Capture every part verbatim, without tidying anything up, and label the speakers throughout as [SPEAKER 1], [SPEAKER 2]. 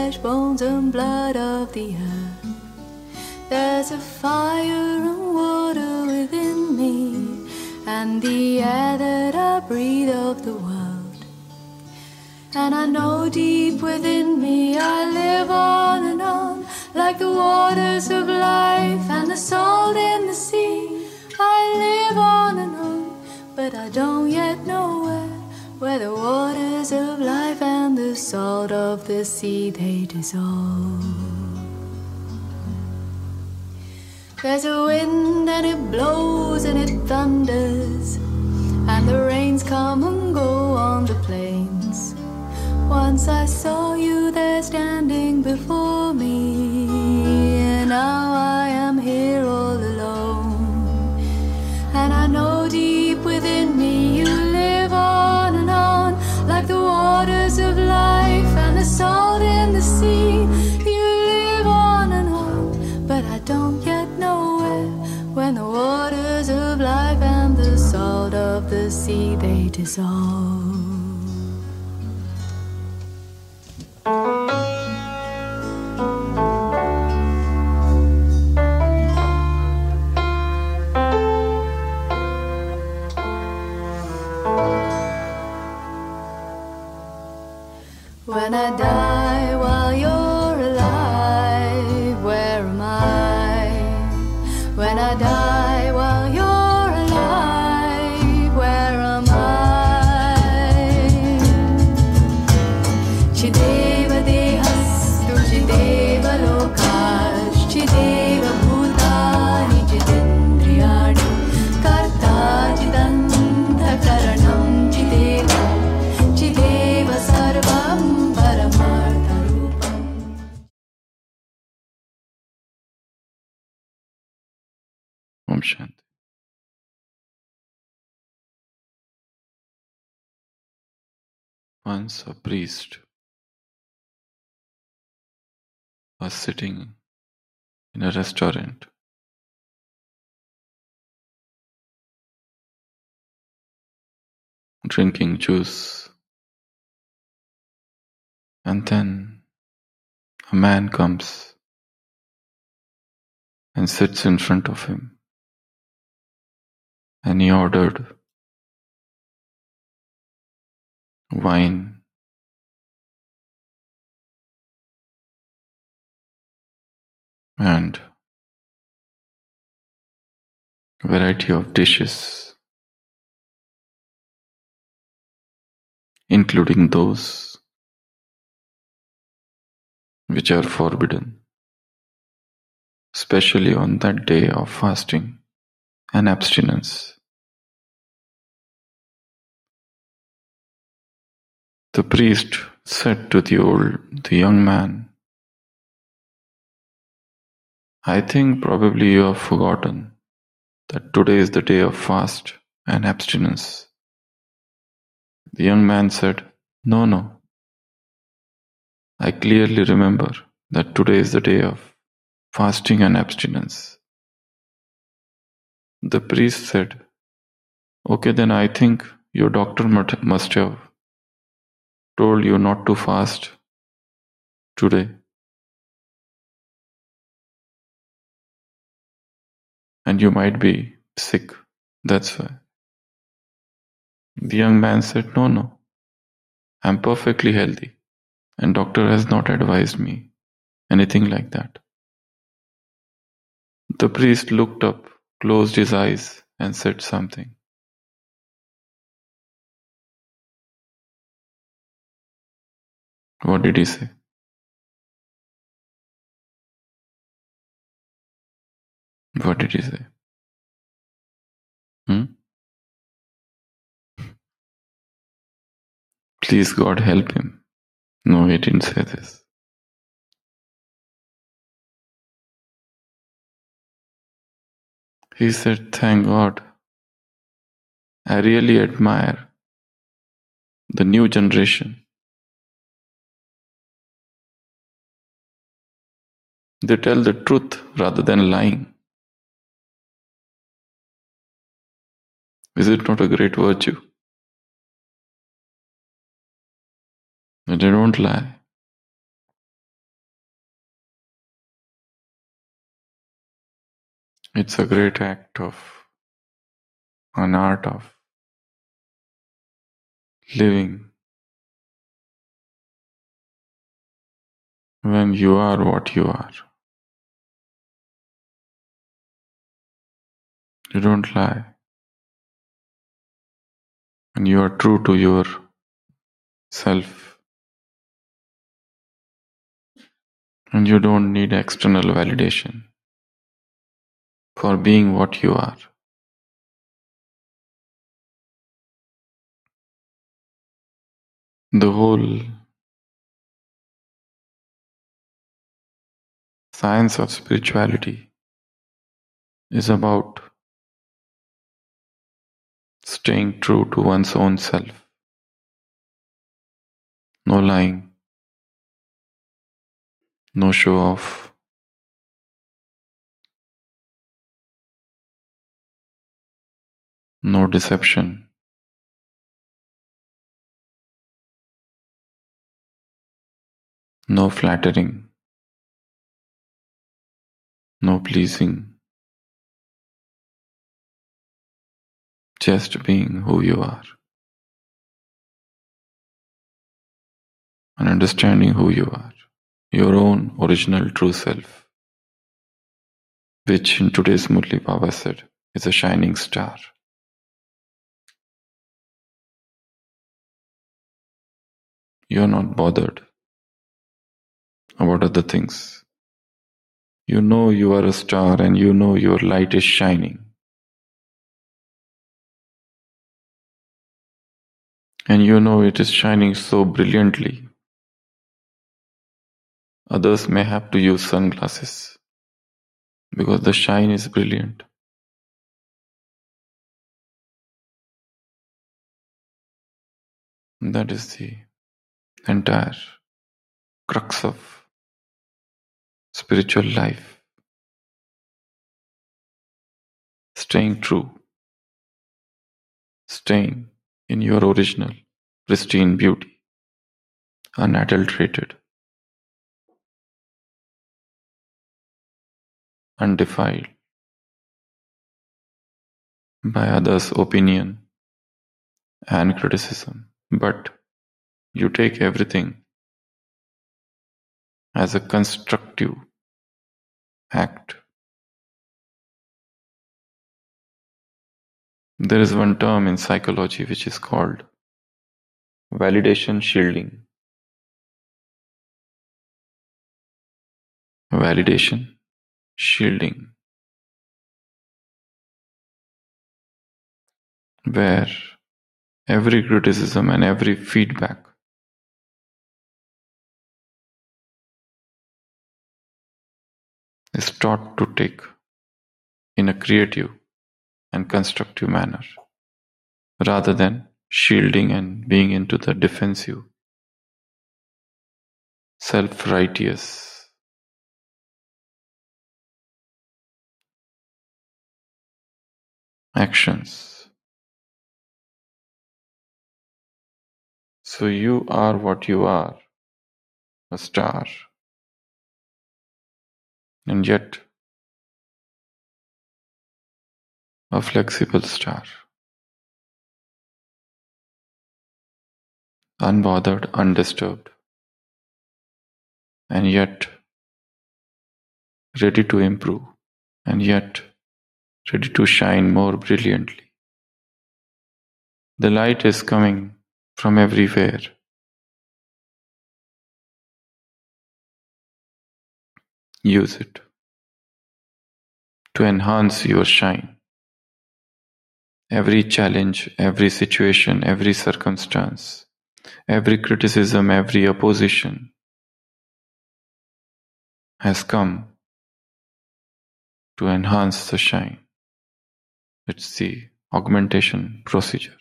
[SPEAKER 1] flesh, bones and blood of the earth. There's a fire and water within me, and the air that I breathe of the world. And I know deep within me I live on and on, like the waters of life and the salt in the sea. I live on and on, but I don't yet know where, where the waters of life and the salt of the sea, they dissolve. There's a wind and it blows and it thunders, and the rains come and go on the plains. Once I saw you there standing before me, and now I am here all alone. And I know deep within me you live on and on, like the waters of life and the salt in the sea. You live on and on, but I don't yet know where, when the waters of life and the salt of the sea, they dissolve. When I die while you're alive, where am I? When I die while you're alive, where am I? Chideva dehastu, chideva lokash, chideva bhutani, chidendriyani, karta chidanta karanam, chideva, chideva sarvam.
[SPEAKER 2] Om Shanti. Once a priest was sitting in a restaurant drinking juice, and then a man comes and sits in front of him, and he ordered wine and a variety of dishes, including those which are forbidden, especially on that day of fasting and abstinence. The priest said to the old, the young man, I think probably you have forgotten that today is the day of fast and abstinence. The young man said, No, no. I clearly remember that today is the day of fasting and abstinence. The priest said, Okay, then I think your doctor must have told you not to fast today. And you might be sick, that's why. The young man said, No, no, I'm perfectly healthy, and doctor has not advised me anything like that. The priest looked up, closed his eyes, and said something. What did he say? What did he say? Hmm? Please God help him. No, he didn't say this. He said, Thank God. I really admire the new generation. They tell the truth rather than lying. Is it not a great virtue? They don't lie. It's a great act of an art of living when you are what you are. You don't lie. And you are true to yourself. And you don't need external validation for being what you are. The whole science of spirituality is about staying true to one's own self. No lying, no show off, no deception, no flattering, no pleasing, just being who you are and understanding who you are, your own original true self, which in today's Murli Baba said is a shining star. You are not bothered about other things. You know you are a star and you know your light is shining. And you know it is shining so brilliantly. Others may have to use sunglasses because the shine is brilliant. That is the entire crux of spiritual life. Staying true. Staying in your original, pristine beauty. Unadulterated. Undefiled by others' opinion and criticism. But you take everything as a constructive act. There is one term in psychology which is called validation shielding. Validation shielding. Where every criticism and every feedback is taught to take in a creative and constructive manner, rather than shielding and being into the defensive, self-righteous actions. So you are what you are, a star, and yet a flexible star, unbothered, undisturbed, and yet ready to improve, and yet ready to shine more brilliantly. The light is coming from everywhere. Use it to enhance your shine. Every challenge, every situation, every circumstance, every criticism, every opposition has come to enhance the shine. It's the augmentation procedure.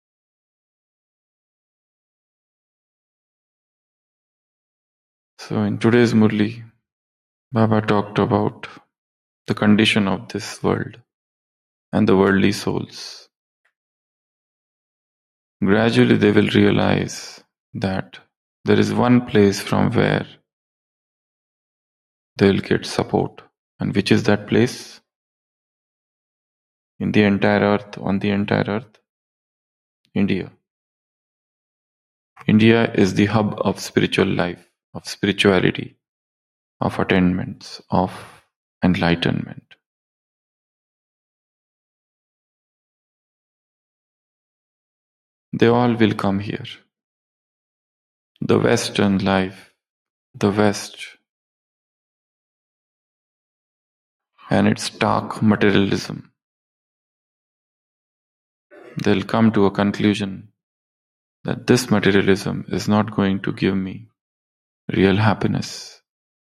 [SPEAKER 2] So in today's Murli, Baba talked about the condition of this world and the worldly souls. Gradually they will realize that there is one place from where they will get support. And which is that place? in the entire earth, on the entire earth? India. India is the hub of spiritual life, of spirituality, of attainments, of enlightenment. They all will come here. The Western life, the West, and its stark materialism, they'll come to a conclusion that this materialism is not going to give me real happiness.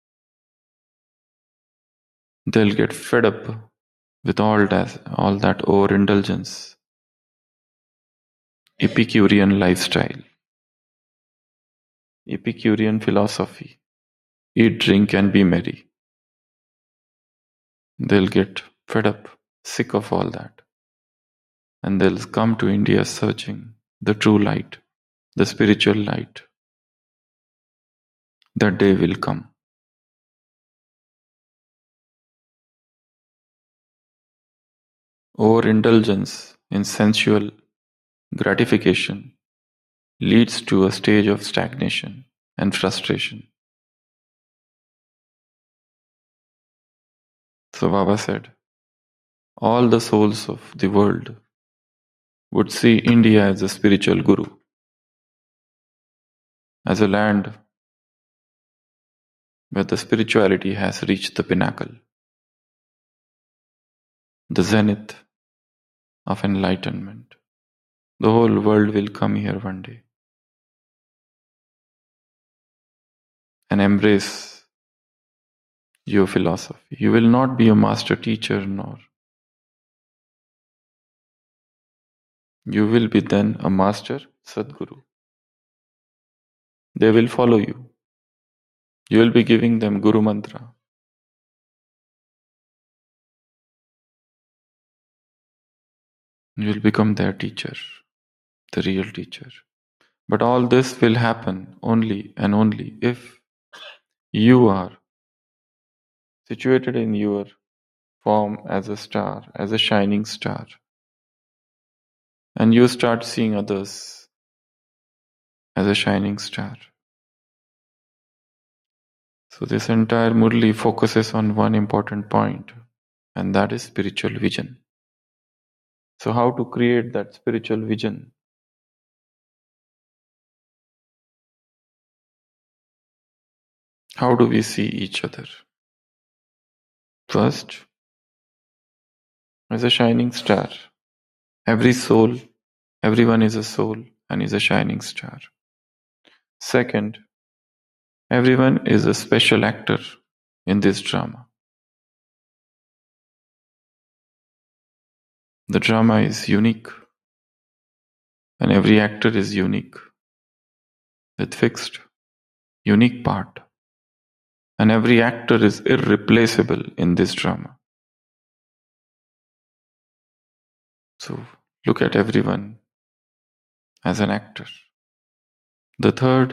[SPEAKER 2] They'll get fed up with all that, all that overindulgence, Epicurean lifestyle, Epicurean philosophy, eat, drink, and be merry. They'll get fed up, sick of all that. And they'll come to India searching the true light, the spiritual light. That day will come. Overindulgence in sensual gratification leads to a stage of stagnation and frustration. So Baba said, all the souls of the world would see India as a spiritual guru, as a land where the spirituality has reached the pinnacle, the zenith of enlightenment. The whole world will come here one day and embrace your philosophy. You will not be a master teacher, nor you will be then a master Sadguru. They will follow you. You will be giving them Guru Mantra. You will become their teacher, the real teacher. But all this will happen only and only if you are situated in your form as a star, as a shining star, and you start seeing others as a shining star. So this entire Murli focuses on one important point, and that is spiritual vision. So how to create that spiritual vision? How do we see each other? First, as a shining star. Every soul, everyone is a soul and is a shining star. Second, everyone is a special actor in this drama. The drama is unique, and every actor is unique, with fixed, unique part. And every actor is irreplaceable in this drama. So look at everyone as an actor. The third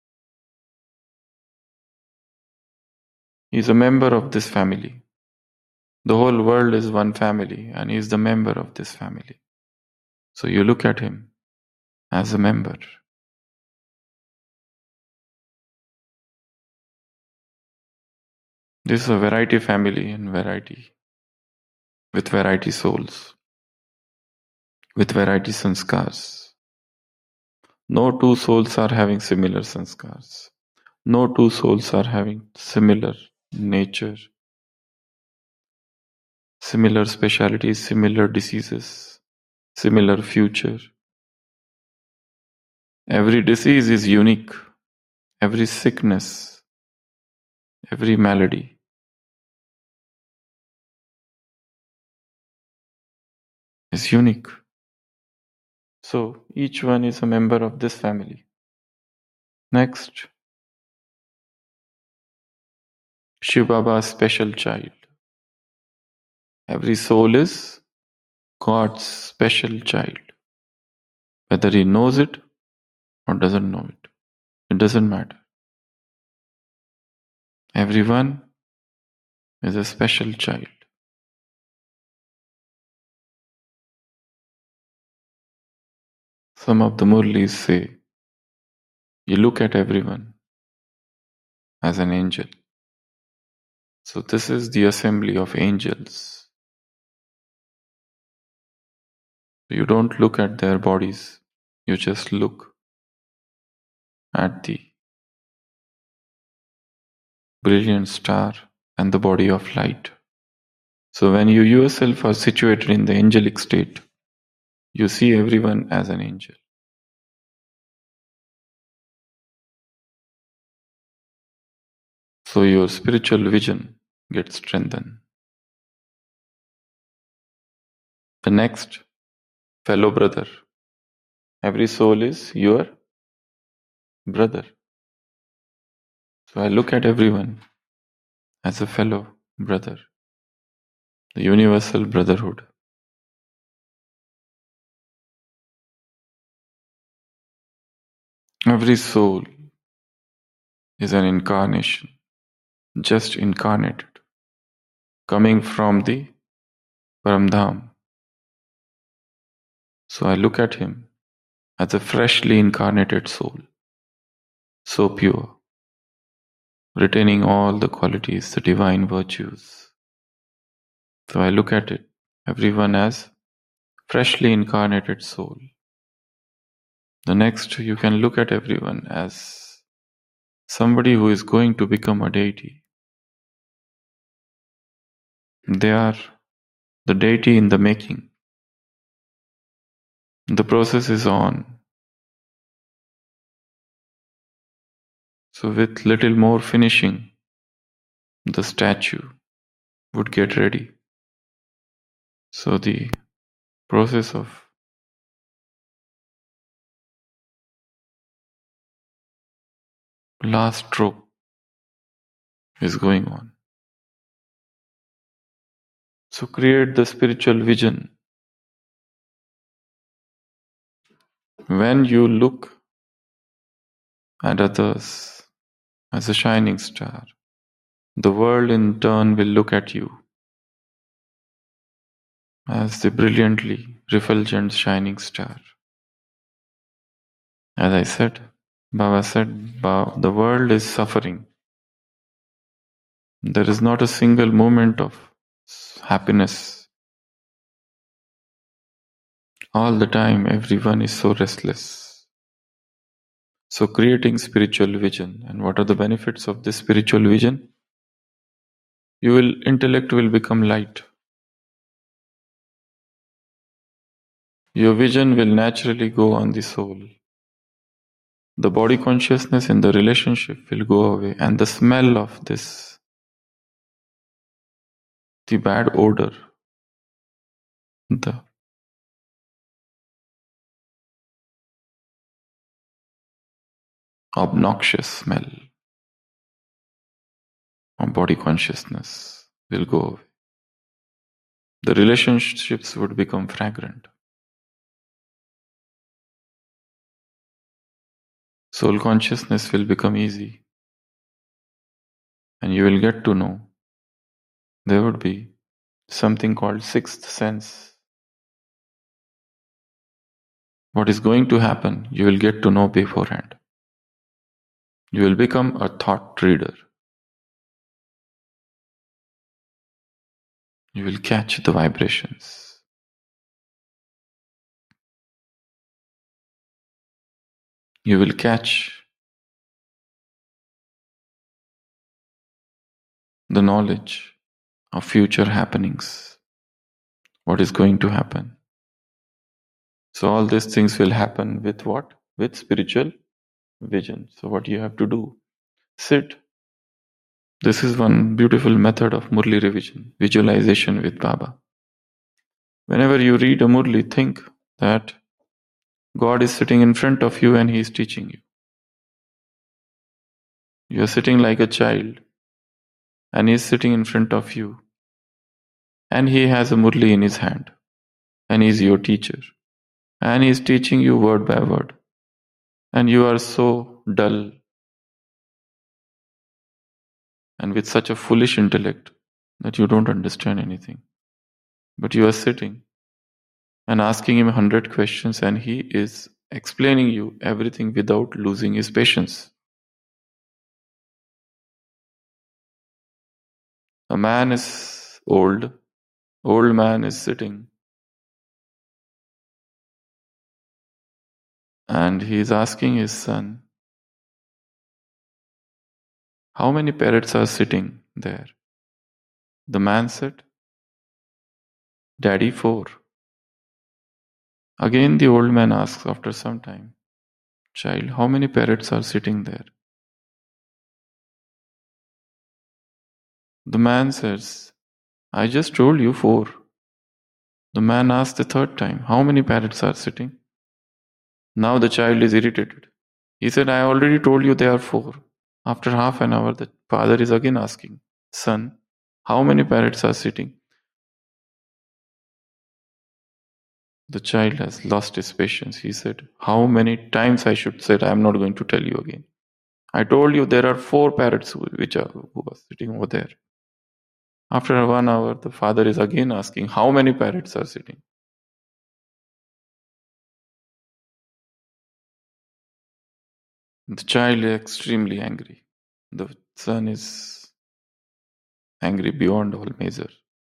[SPEAKER 2] is a member of this family. The whole world is one family, and he is the member of this family. So you look at him as a member. This is a variety family and variety, with variety souls, with variety sanskars. No two souls are having similar sanskars. No two souls are having similar nature, similar specialities, similar diseases, similar future. Every disease is unique. Every sickness, every malady is unique. So each one is a member of this family. Next, Shiv Baba's special child. Every soul is God's special child. Whether he knows it or doesn't know it, it doesn't matter. Everyone is a special child. Some of the Murlis say, you look at everyone as an angel. So this is the assembly of angels. You don't look at their bodies, you just look at the brilliant star and the body of light. So when you yourself are situated in the angelic state, you see everyone as an angel. So your spiritual vision gets strengthened. The next, fellow brother. Every soul is your brother. So I look at everyone as a fellow brother. The universal brotherhood. Every soul is an incarnation, just incarnated, coming from the Paramdham. So I look at him as a freshly incarnated soul, so pure, retaining all the qualities, the divine virtues. So I look at it, everyone as freshly incarnated soul. The next, you can look at everyone as somebody who is going to become a deity. They are the deity in the making. The process is on. So with little more finishing, the statue would get ready. So the process of last stroke is going on. So create the spiritual vision. When you look at others as a shining star, the world in turn will look at you as the brilliantly refulgent shining star. As I said, Baba said, the world is suffering. There is not a single moment of happiness. All the time, everyone is so restless. So creating spiritual vision. And what are the benefits of this spiritual vision? You will, intellect will become light. Your vision will naturally go on the soul. The body consciousness in the relationship will go away, and the smell of this, the bad odor, the obnoxious smell of body consciousness will go away. The relationships would become fragrant. Soul consciousness will become easy. And you will get to know there would be something called sixth sense. What is going to happen, you will get to know beforehand. You will become a thought reader. You will catch the vibrations. You will catch the knowledge of future happenings. What is going to happen. So all these things will happen with what? With spiritual vision. So what you have to do? Sit. This is one beautiful method of Murli revision, visualization with Baba. Whenever you read a Murli, think that God is sitting in front of you and He is teaching you. You are sitting like a child and He is sitting in front of you. And He has a Murli in His hand. And He is your teacher. And He is teaching you word by word. And you are so dull and with such a foolish intellect that you don't understand anything. But you are sitting and asking Him a hundred questions and He is explaining you everything without losing his patience. A man is old, old man is sitting, and he is asking his son, how many parrots are sitting there? The man said, Daddy, four. Again the old man asks after some time, Child, how many parrots are sitting there? The man says, I just told you four. The man asks the third time, how many parrots are sitting? Now the child is irritated. He said, I already told you there are four. After half an hour, the father is again asking, Son, how many parrots are sitting? The child has lost his patience. He said, how many times I should say I am not going to tell you again. I told you there are four parrots who, which are, who are sitting over there. After one hour, the father is again asking, how many parrots are sitting? The child is extremely angry. The son is angry beyond all measure.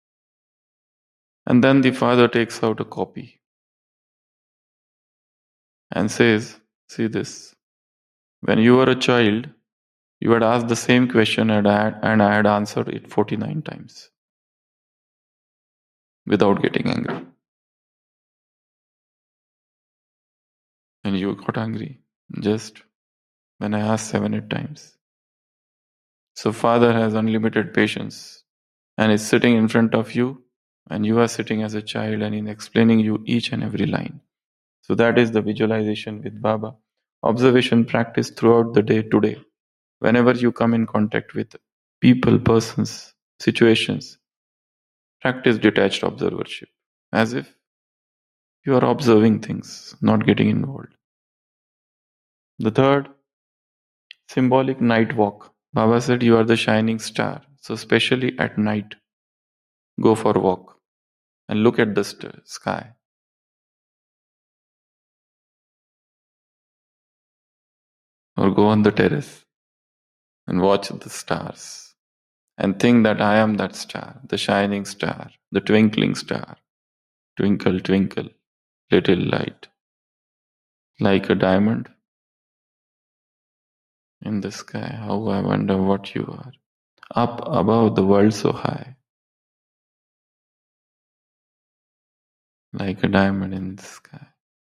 [SPEAKER 2] And then the father takes out a copy and says, see this, when you were a child, you had asked the same question and I had, and I had answered it forty-nine times without getting angry. And you got angry just when I asked seven, eight times. So father has unlimited patience and is sitting in front of you, and you are sitting as a child and is explaining you each and every line. So that is the visualization with Baba. Observation practice throughout the day today. Whenever you come in contact with people, persons, situations, practice detached observership, as if you are observing things, not getting involved. The third, symbolic night walk. Baba said you are the shining star. So especially at night, go for a walk and look at the st- sky. Or go on the terrace and watch the stars and think that I am that star, the shining star, the twinkling star. Twinkle, twinkle, little light, like a diamond in the sky. How I wonder what you are, up above the world so high, like a diamond in the sky.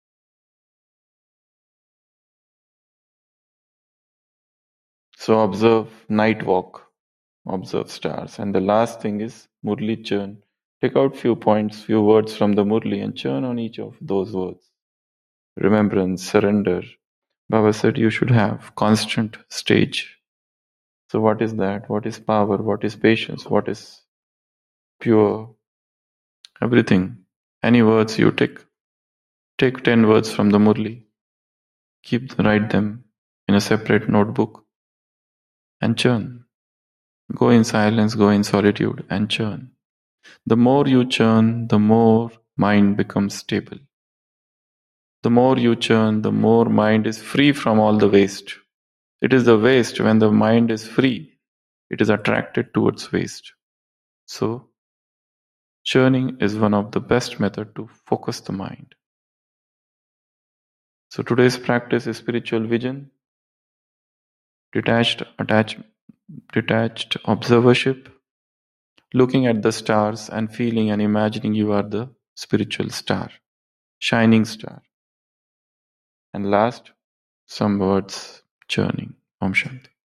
[SPEAKER 2] So observe night walk, observe stars. And the last thing is Murli churn. Take out few points, few words from the Murli and churn on each of those words. Remembrance, surrender. Baba said you should have constant stage. So what is that? What is power? What is patience? What is pure? Everything. Any words you take. Take ten words from the Murli. Keep write them in a separate notebook and churn. Go in silence, go in solitude and churn. The more you churn, the more mind becomes stable. The more you churn, the more mind is free from all the waste. It is the waste when the mind is free. It is attracted towards waste. So, churning is one of the best methods to focus the mind. So today's practice is spiritual vision, detached attachment, detached observership, looking at the stars and feeling and imagining you are the spiritual star, shining star. And last, some words churning. Om Shanti.